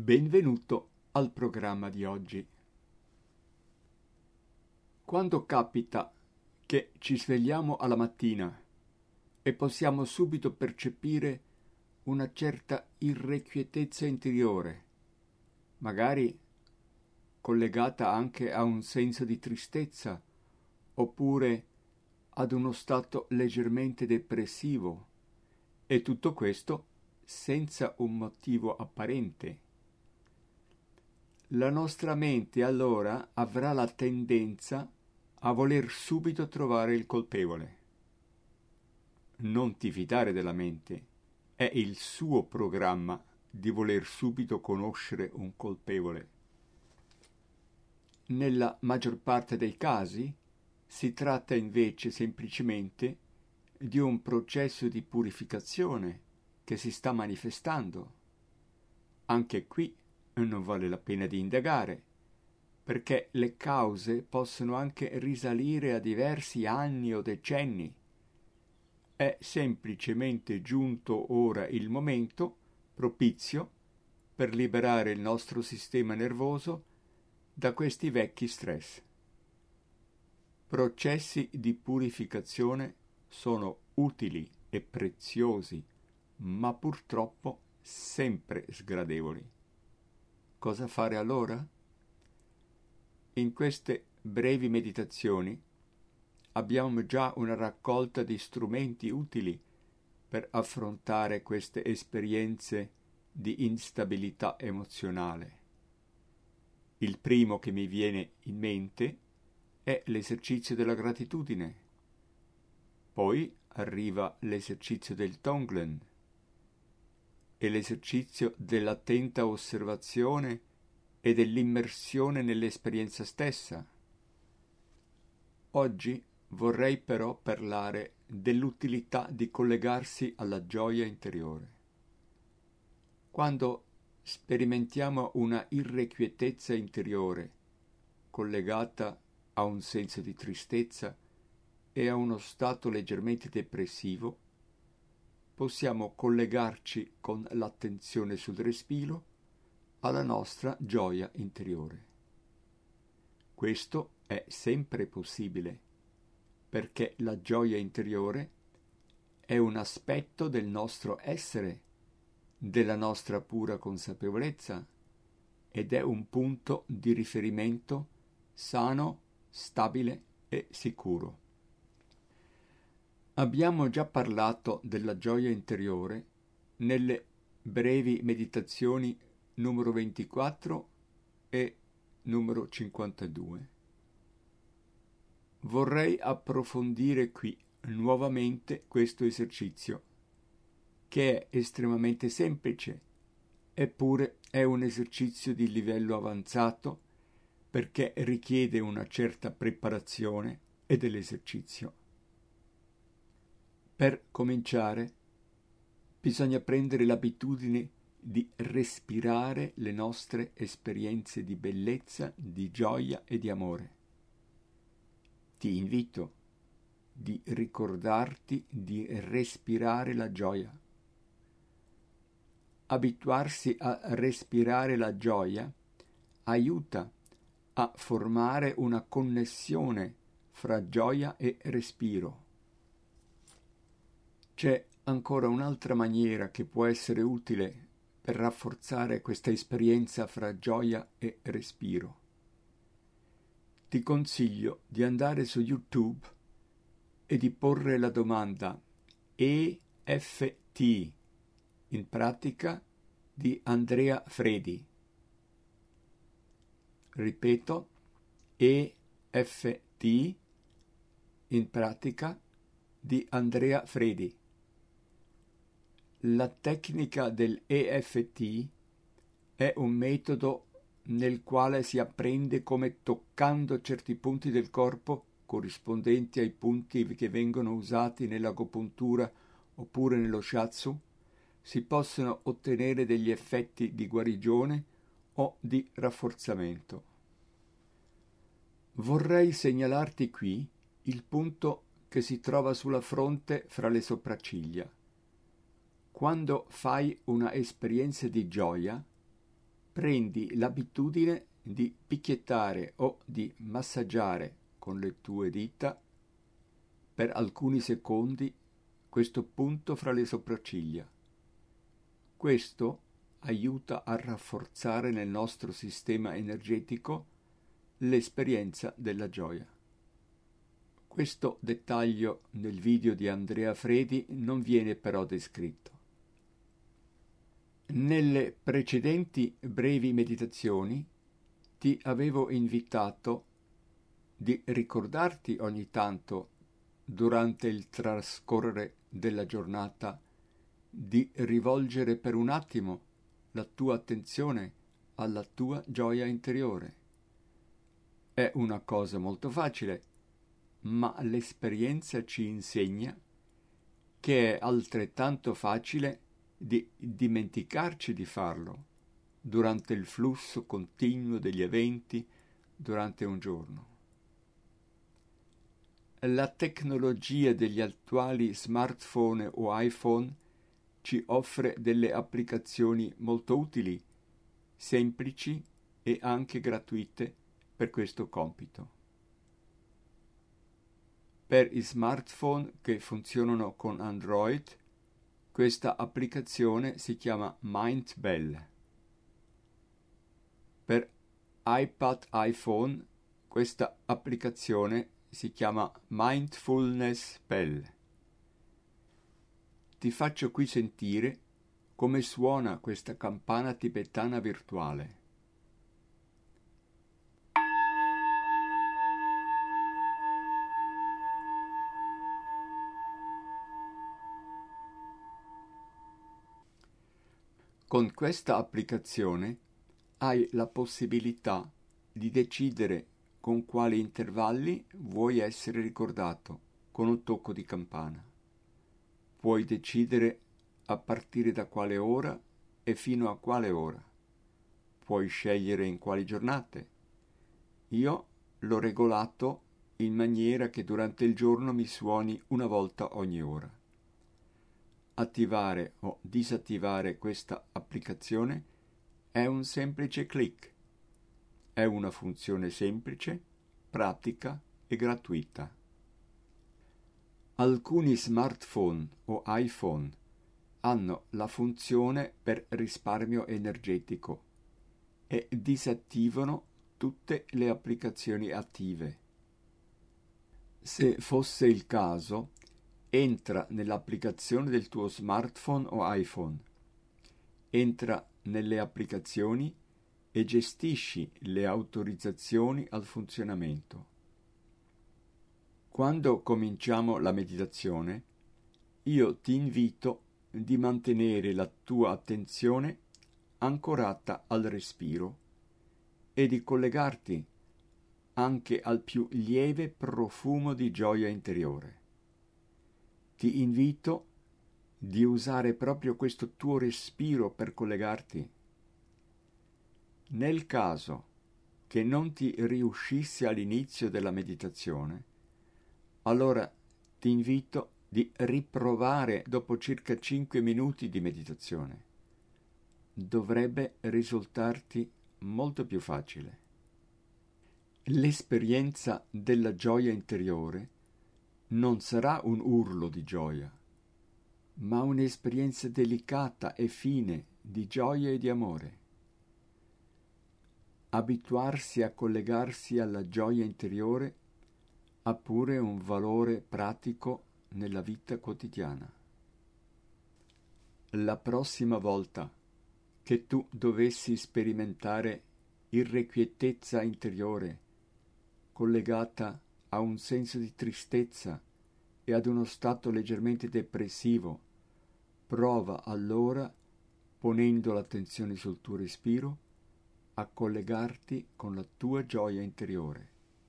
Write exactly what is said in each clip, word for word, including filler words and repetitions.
Benvenuto al programma di oggi. Quando capita che ci svegliamo alla mattina e possiamo subito percepire una certa irrequietezza interiore, magari collegata anche a un senso di tristezza, oppure ad uno stato leggermente depressivo, e tutto questo senza un motivo apparente. La nostra mente allora avrà la tendenza a voler subito trovare il colpevole. Non ti fidare della mente, è il suo programma di voler subito conoscere un colpevole. Nella maggior parte dei casi si tratta invece semplicemente di un processo di purificazione che si sta manifestando. Anche qui non vale la pena di indagare, perché le cause possono anche risalire a diversi anni o decenni. È semplicemente giunto ora il momento propizio per liberare il nostro sistema nervoso da questi vecchi stress. Processi di purificazione sono utili e preziosi, ma purtroppo sempre sgradevoli. Cosa fare allora? In queste brevi meditazioni abbiamo già una raccolta di strumenti utili per affrontare queste esperienze di instabilità emozionale. Il primo che mi viene in mente è l'esercizio della gratitudine. Poi arriva l'esercizio del Tonglen e l'esercizio dell'attenta osservazione e dell'immersione nell'esperienza stessa. Oggi vorrei però parlare dell'utilità di collegarsi alla gioia interiore. Quando sperimentiamo una irrequietezza interiore collegata a un senso di tristezza e a uno stato leggermente depressivo, possiamo collegarci con l'attenzione sul respiro alla nostra gioia interiore. Questo è sempre possibile, perché la gioia interiore è un aspetto del nostro essere, della nostra pura consapevolezza, ed è un punto di riferimento sano, stabile e sicuro. Abbiamo già parlato della gioia interiore nelle brevi meditazioni numero ventiquattro e numero cinquantadue. Vorrei approfondire qui nuovamente questo esercizio, che è estremamente semplice, eppure è un esercizio di livello avanzato perché richiede una certa preparazione e dell'esercizio. Per cominciare, bisogna prendere l'abitudine di respirare le nostre esperienze di bellezza, di gioia e di amore. Ti invito di ricordarti di respirare la gioia. Abituarsi a respirare la gioia aiuta a formare una connessione fra gioia e respiro. C'è ancora un'altra maniera che può essere utile per rafforzare questa esperienza fra gioia e respiro. Ti consiglio di andare su YouTube e di porre la domanda E F T, in pratica di Andrea Fredi. Ripeto, E F T, in pratica di Andrea Fredi. La tecnica del E F T è un metodo nel quale si apprende come toccando certi punti del corpo corrispondenti ai punti che vengono usati nell'agopuntura oppure nello shiatsu si possono ottenere degli effetti di guarigione o di rafforzamento. Vorrei segnalarti qui il punto che si trova sulla fronte fra le sopracciglia. Quando fai una esperienza di gioia, prendi l'abitudine di picchiettare o di massaggiare con le tue dita per alcuni secondi questo punto fra le sopracciglia. Questo aiuta a rafforzare nel nostro sistema energetico l'esperienza della gioia. Questo dettaglio nel video di Andrea Fredi non viene però descritto. Nelle precedenti brevi meditazioni ti avevo invitato di ricordarti ogni tanto, durante il trascorrere della giornata, di rivolgere per un attimo la tua attenzione alla tua gioia interiore. È una cosa molto facile, ma l'esperienza ci insegna che è altrettanto facile di dimenticarci di farlo durante il flusso continuo degli eventi durante un giorno. La tecnologia degli attuali smartphone o iPhone ci offre delle applicazioni molto utili, semplici e anche gratuite per questo compito. Per i smartphone che funzionano con Android, questa applicazione si chiama Mindbell. Per iPad iPhone, questa applicazione si chiama Mindfulness Bell. Ti faccio qui sentire come suona questa campana tibetana virtuale. Con questa applicazione hai la possibilità di decidere con quali intervalli vuoi essere ricordato con un tocco di campana. Puoi decidere a partire da quale ora e fino a quale ora. Puoi scegliere in quali giornate. Io l'ho regolato in maniera che durante il giorno mi suoni una volta ogni ora. Attivare o disattivare questa applicazione è un semplice clic. È una funzione semplice, pratica e gratuita. Alcuni smartphone o iPhone hanno la funzione per risparmio energetico e disattivano tutte le applicazioni attive. Se fosse il caso, entra nell'applicazione del tuo smartphone o iPhone, entra nelle applicazioni e gestisci le autorizzazioni al funzionamento. Quando cominciamo la meditazione, io ti invito di mantenere la tua attenzione ancorata al respiro e di collegarti anche al più lieve profumo di gioia interiore. Ti invito di usare proprio questo tuo respiro per collegarti. Nel caso che non ti riuscisse all'inizio della meditazione, allora ti invito di riprovare dopo circa cinque minuti di meditazione. Dovrebbe risultarti molto più facile. L'esperienza della gioia interiore non sarà un urlo di gioia, ma un'esperienza delicata e fine di gioia e di amore. Abituarsi a collegarsi alla gioia interiore ha pure un valore pratico nella vita quotidiana. La prossima volta che tu dovessi sperimentare irrequietezza interiore collegata a un senso di tristezza e ad uno stato leggermente depressivo, prova allora, ponendo l'attenzione sul tuo respiro, a collegarti con la tua gioia interiore.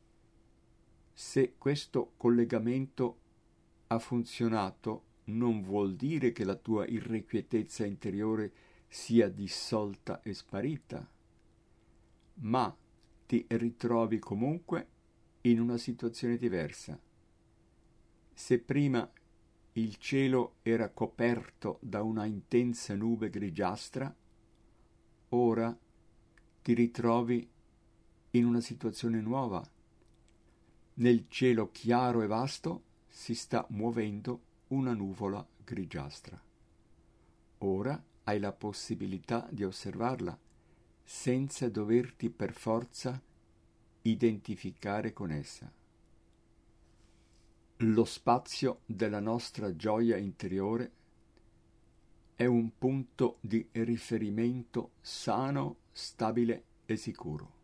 Se questo collegamento ha funzionato, non vuol dire che la tua irrequietezza interiore sia dissolta e sparita, ma ti ritrovi comunque in una situazione diversa. Se prima il cielo era coperto da una intensa nube grigiastra, ora ti ritrovi in una situazione nuova. Nel cielo chiaro e vasto si sta muovendo una nuvola grigiastra. Ora hai la possibilità di osservarla senza doverti per forza identificare con essa. Lo spazio della nostra gioia interiore è un punto di riferimento sano, stabile e sicuro.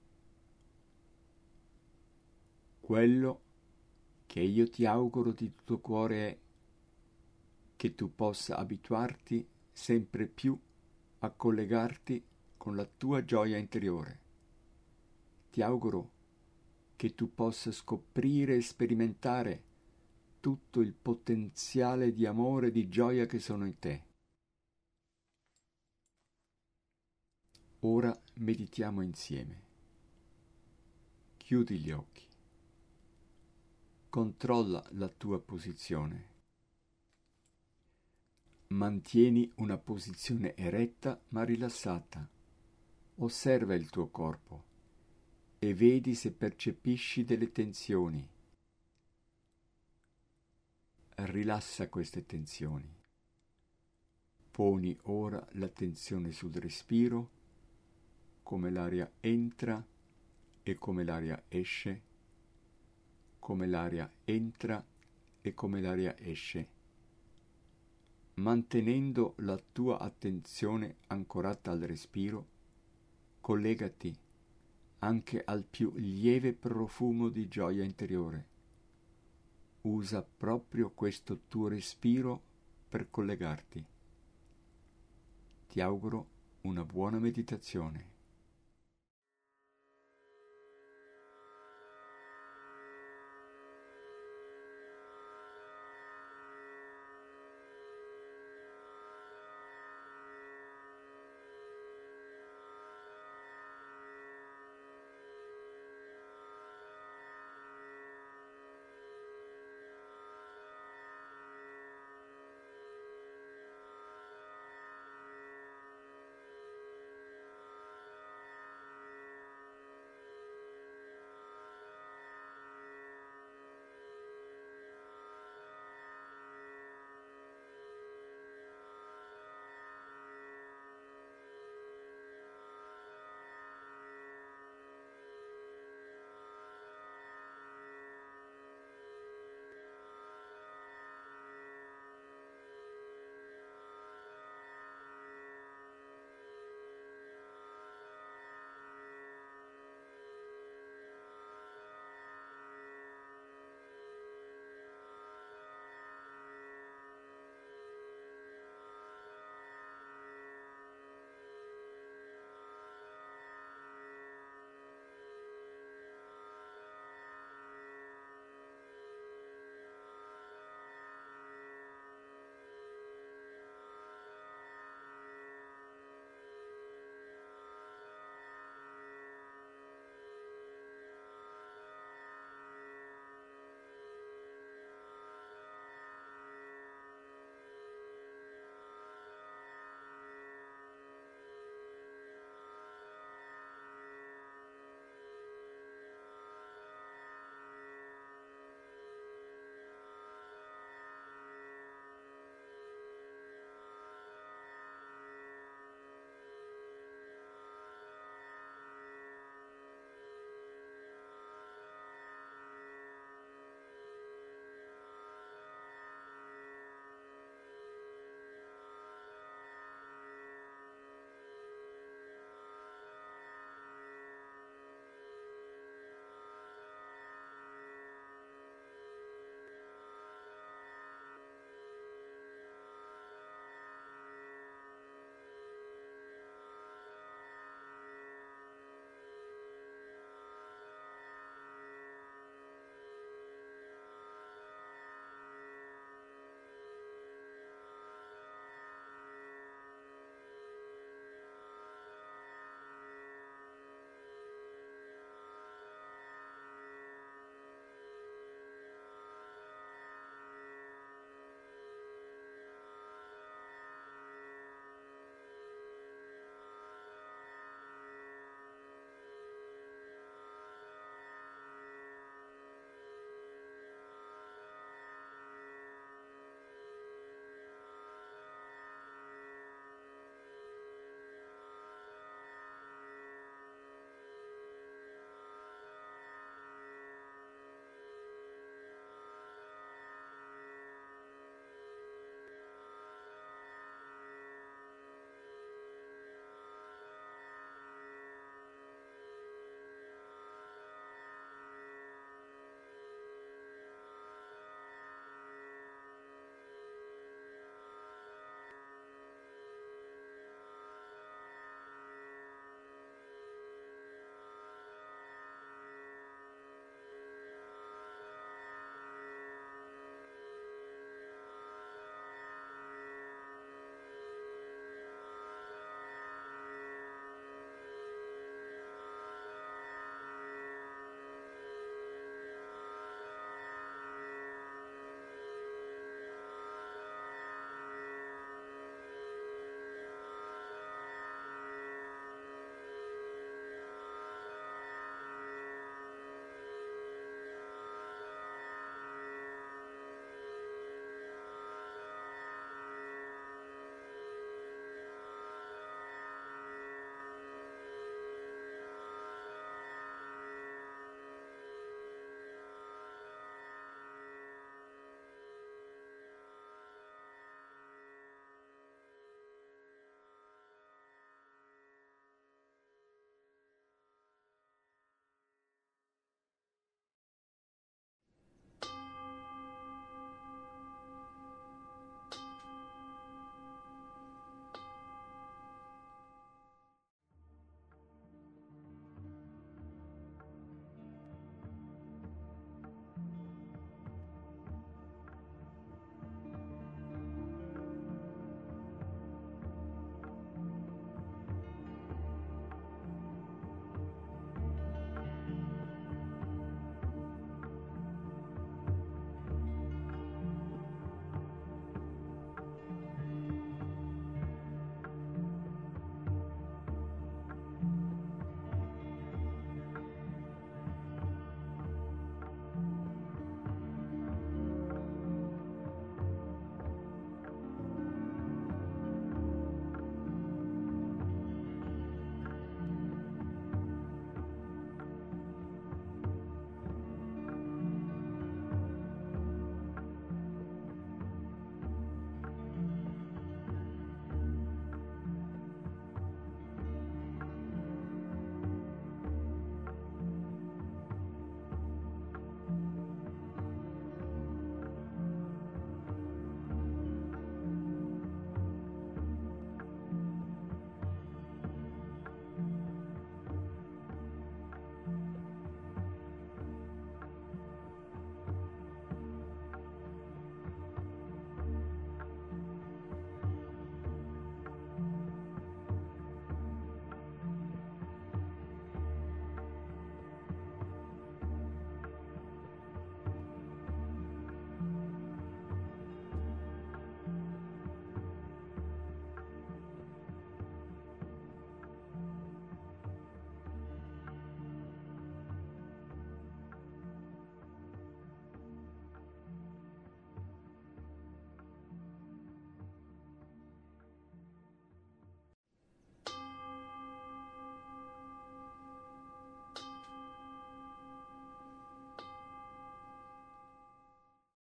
Quello che io ti auguro di tutto cuore è che tu possa abituarti sempre più a collegarti con la tua gioia interiore. Ti auguro che tu possa scoprire e sperimentare tutto il potenziale di amore e di gioia che sono in te. Ora meditiamo insieme. Chiudi gli occhi. Controlla la tua posizione. Mantieni una posizione eretta ma rilassata. Osserva il tuo corpo e vedi se percepisci delle tensioni. Rilassa queste tensioni. Poni ora l'attenzione sul respiro, come l'aria entra e come l'aria esce, come l'aria entra e come l'aria esce, mantenendo la tua attenzione ancorata al respiro. Collegati anche al più lieve profumo di gioia interiore. Usa proprio questo tuo respiro per collegarti. Ti auguro una buona meditazione.